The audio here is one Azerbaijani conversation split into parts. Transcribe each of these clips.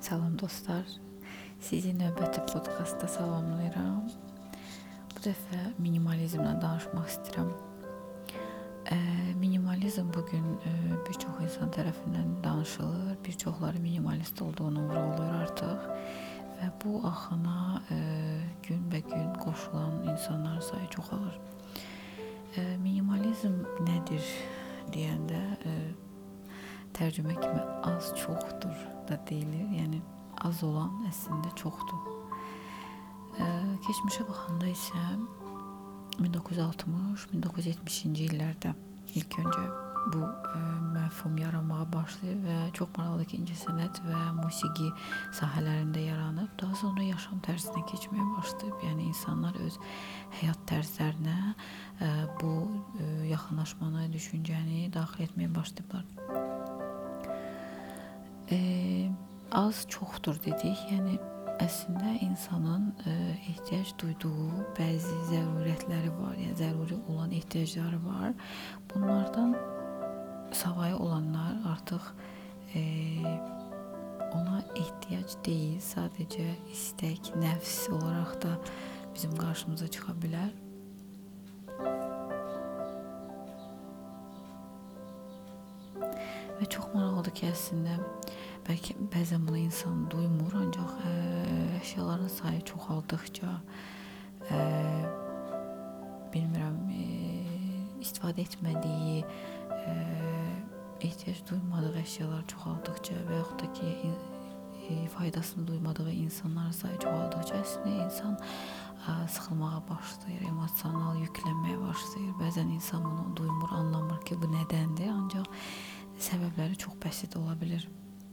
Salam dostlar, sizi növbəti podkastda salamlayıram. Bu dəfə minimalizmdən danışmaq istəyirəm. Minimalizm bugün bir çox insan tərəfindən danışılır, bir çoxları minimalist olduğunu vurğulayır artıq və bu axına günbəgün qoşulan insanların sayı çoxalır. Minimalizm nədir deyəndə tərcümə kimi az çoxdur da deyilir. Yəni az olan əslində çoxdur. Keçmişə baxanda isə 1960-1970-ci illərdə ilk öncə bu məfhum yaranmağa başlayır və çox maraqlıdır ki, incəsənət və musiqi sahələrində yaranıb, daha sonra yaşam tərzinə keçməyə başlayıb. Yəni insanlar öz həyat tərzlərinə bu yaxınlaşmanı, düşüncəni daxil etməyə başlayıblar. Az çoxdur dedik, yəni əslində insanın ehtiyac duyduğu bəzi zərurətləri var, yəni zəruri olan ehtiyacları var. Bunlardan savayı olanlar artıq ona ehtiyac deyil, sadəcə istək, nəfs olaraq da bizim qarşımıza çıxa bilər. Və çox maraqlıdır ki, əslində bəlkə bəzən buna insan duymur, ancaq əşyaların sayı çoxaldıqca istifadə etmədiyi, ehtiyac duymadığı əşyalar çoxaldıqca və yaxud da ki faydasını duymadığı insanların sayı çoxaldıqca əslində insan sıxılmağa başlayır, emosional yüklənməyə başlayır. Bəzən insan bunu duymur, anlamır ki, bu nədəndir, ancaq səbəbləri çox bəsit ola bilir.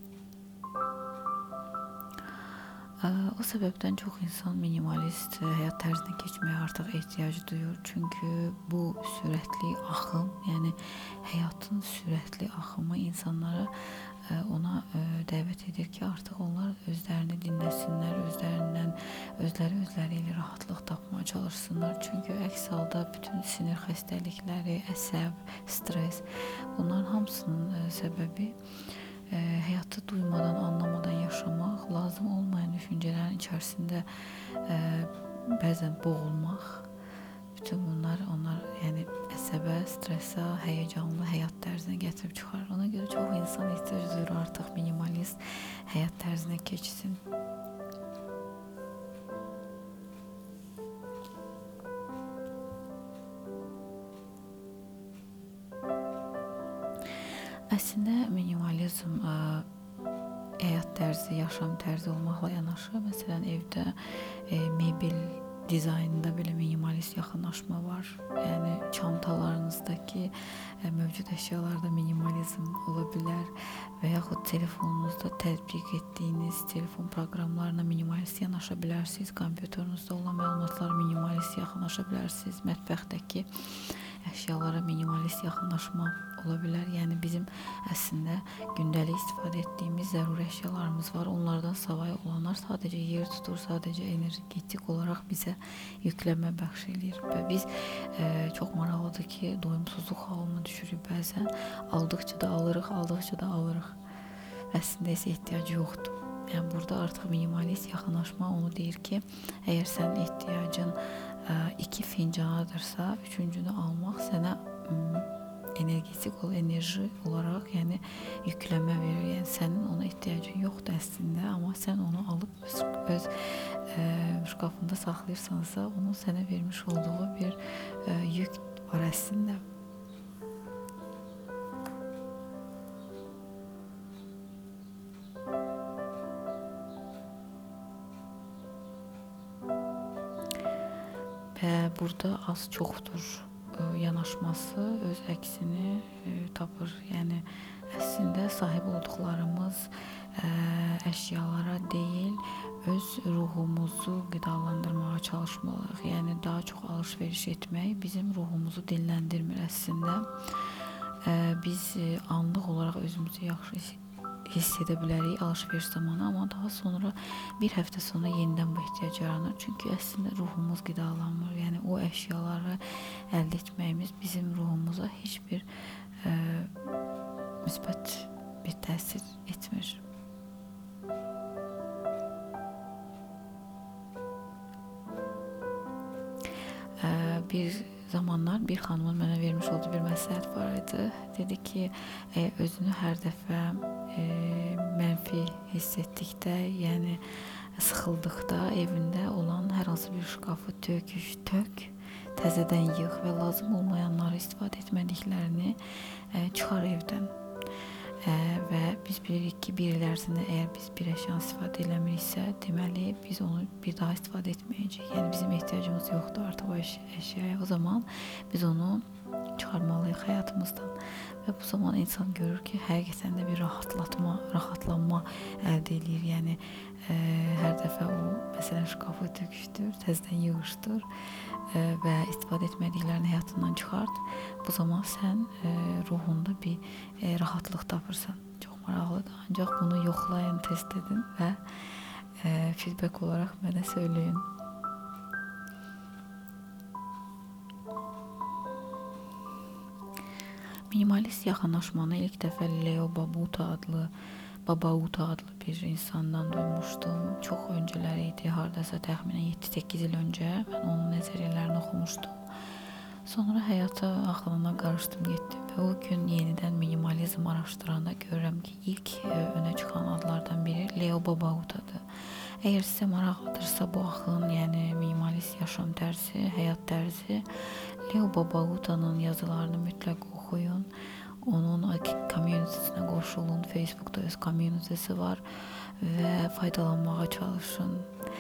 O səbəbdən çox insan minimalist həyat tərzinə keçməyə artıq ehtiyac duyur. Çünki bu sürətli axım, yəni həyatın sürətli axımı insanları ona dəvət edir ki, artıq onlar özlərini dinləsinlər, özləri ilə rahatlıq tapmaya çalışsınlar. Çünki əks halda bütün sinir xəstəlikləri, əsəb, stres, bunların hamısının səbəbi həyatı duymadan, anlamadan yaşamaq, lazım olmayan düşüncələrin içərisində bəzən boğulmaq. Bütün bunlar onlar yəni əsəbə, stresə, həyəcanlı həyat tərzinə gətirib çıxar. Ona görə çox insan ehtiyac duyur artıq minimalist həyat tərzinə keçsin. Əslində minimalizm həyat tərzi, yaşam tərzi olmaqla yanaşı, məsələn evdə mebel dizaynında belə minimalist yaxınlaşma var. Yəni çantalarınızdakı mövcud əşyalarda minimalizm ola bilər və yaxud telefonunuzda tətbiq etdiyiniz telefon proqramlarına minimalist yanaşa bilərsiniz. Kompüterinizdə olan məlumatlara minimalist yaxınlaşa bilərsiniz. Mətbəxdəki əşyalara minimalist yaxınlaşma ola bilər. Yəni bizim əslində gündəlik istifadə etdiyimiz zəruri əşyalarımız var. Onlardan savayı olanlar sadəcə yer tutur, sadəcə energetik olaraq bizə yüklənmə bəxş edir. Və biz çox maraqlıdır ki, doyumsuzluq halına düşürük bəzən. Aldıqca da alırıq. Əslində isə ehtiyac yoxdur. Yəni burada artıq minimalist yaxınlaşma onu deyir ki, əgər sənin ehtiyacın 2 fincanadırsa, 3-cünü almaq sənə enerji olaraq, yəni yüklənmə verir. Yəni sənin ona ehtiyacın yoxdur əslində, amma sən onu alıb öz şkafında saxlayırsansa, onun sənə vermiş olduğu bir yük var əslində. Və burada az çoxdur yanaşması öz əksini tapır. Yəni əslində sahib olduqlarımız əşyalara deyil, öz ruhumuzu qidalandırmağa çalışmalıyıq. Yəni daha çox alış-veriş etmək bizim ruhumuzu dinləndirmir əslində. Biz anlıq olaraq özümüzü yaxşı hiss edə bilərik alış-veriş zamanı, amma daha sonra bir həftə sonra yenidən bu ehtiyac yaranır. Çünki əslində ruhumuz qidalanmır. Yəni o əşyaları əldə etməyimiz bizim ruhumuza heç bir müsbət bir təsir etmir. bir zamanlar bir xanımın mənə vermiş olduğu bir məsləhət var idi. Dedi ki, özünü hər dəfə mənfi hiss etdikdə, yəni sıxıldıqda evində olan hər hansı bir şkafı tök, təzədən yığ və lazım olmayanları istifadə etmədiklərini çıxar evdən. Və biz bilirik ki, bir il ərzində əgər biz bir əşyanı istifadə eləmiriksə, deməli biz onu bir daha istifadə etməyəcəyik. Yəni bizim ehtiyacımız yoxdur artıq o əşyaya. O zaman biz onu çıxarmalıyıq həyatımızdan. Və bu zaman insan görür ki, həqiqətən də bir rahatlanma əldə edir. Yəni hər dəfə o məsələn şkafı töküşdür, təzədən yığışdır və istifadə etmədiklərini həyatından çıxart. Bu zaman sən ruhunda bir rahatlıq tapırsan. Çox maraqlıdır. Ancaq bunu yoxlayın, test edin və feedback olaraq mənə söyləyin. Minimalist yaxınlaşmanı ilk dəfə Leo Babauta adlı bir insandan duymuşdum. Çox öncələri idi, hardasa təxminən 7-8 il öncə mən onun nəzəriyyələrini oxumuşdum. Sonra həyata axılına qarışdım, getdim və o gün yenidən minimalizm araşdıranda görürəm ki, ilk önə çıxan adlardan biri Leo Babautadır. Əgər sizə maraqlıdırsa bu axın, yəni minimalist yaşam tərzi, həyat tərzi, Leo Babautanın yazılarını mütləq oxuyun. Onun community'sinə qoşulun. Facebook'da öz community'si var və faydalanmağa çalışın.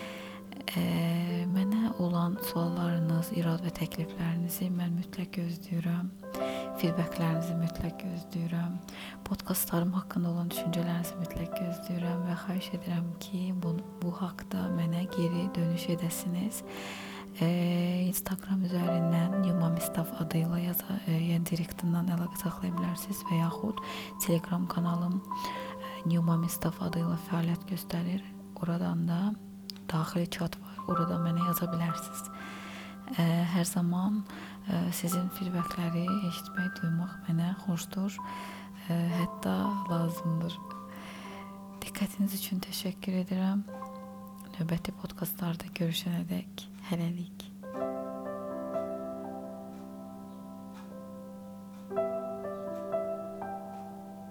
Mənə olan suallarınız, irad və təkliflərinizi mən mütləq gözləyirəm. Feedbacklərinizi mütləq gözləyirəm. Podkastlarım haqqında olan düşüncələrinizi mütləq gözləyirəm və xahiş edirəm ki, bu haqda mənə geri dönüş edəsiniz. Instagram üzərindən Newmamistaf adıyla yəni direktindən əlaqə saxlaya bilərsiniz və yaxud Telegram kanalım Newmamistaf adıyla fəaliyyət göstərir. Oradan da daxili chat var. Orada mənə yaza bilərsiniz. Hər zaman sizin feedbackləri eşitmək, duymaq mənə xoşdur. Hətta lazımdır. Diqqətiniz üçün təşəkkür edirəm. Növbəti podkastlarda görüşənədək hələlik.